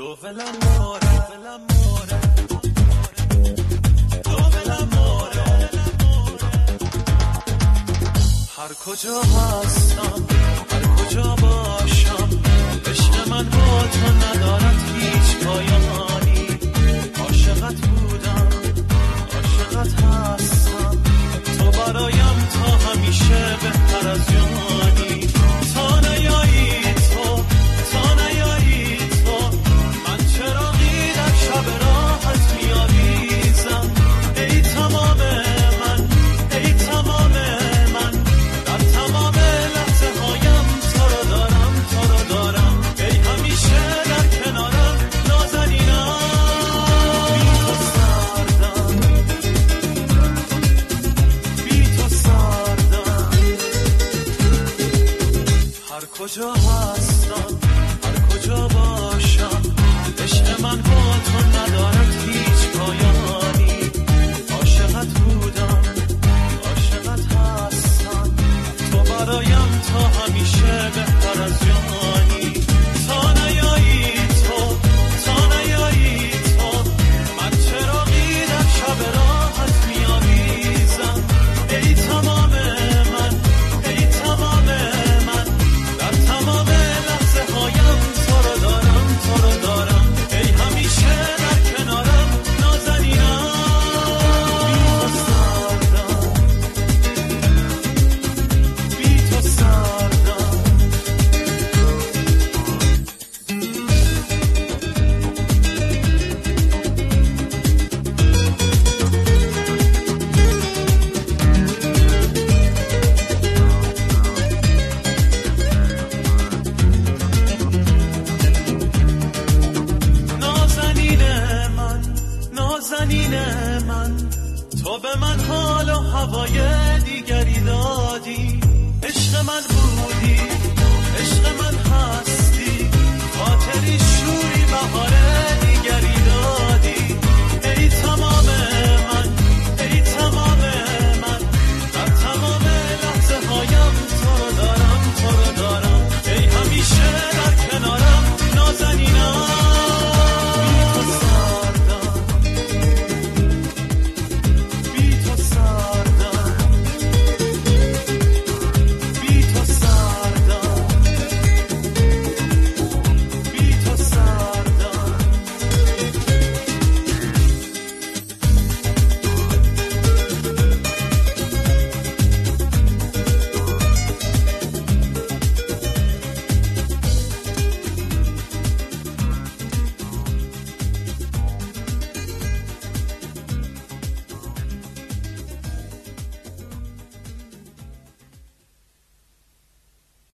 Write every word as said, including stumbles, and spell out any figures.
Dove l'amore, l'amore, dove l'amore, هر کجا هستم، هر کجا باشم، عشق من با تو ندارد هیچ پایانی. عاشقت بودم، عاشقت هستم، تو برایم تا همیشه بهتر از جانی. تا نیایی تو، تا نیایی تو، من چراغی در شب راحت می‌آویزم. ای تمام من، ای تمام من، در تمام لحظه هایم تو رو دارم، تو رو دارم. ای همیشه در کنارم نازنینم. بی تو سردم، بی تو سردم. هر کجا هستم، هر کجا باشم، عشق من با تو ندارد هیچ پایانی. عاشقت بودم، عاشقت هستم، تو برایم تا همیشه بهتر از جانی. تا نیایی تو، تا نیایی تو، من چراغی در شب راحت می‌آویزم. ای تمام من، ای تمام من، در تمام لحظه هایم تو رو دارم، تو رو دارم. ای همیشه در کنارم نازنینم. بی تو سردم، بی تو نازنین من، نازنین من، تو به من حال و هوای دیگری دادی. عشق من بود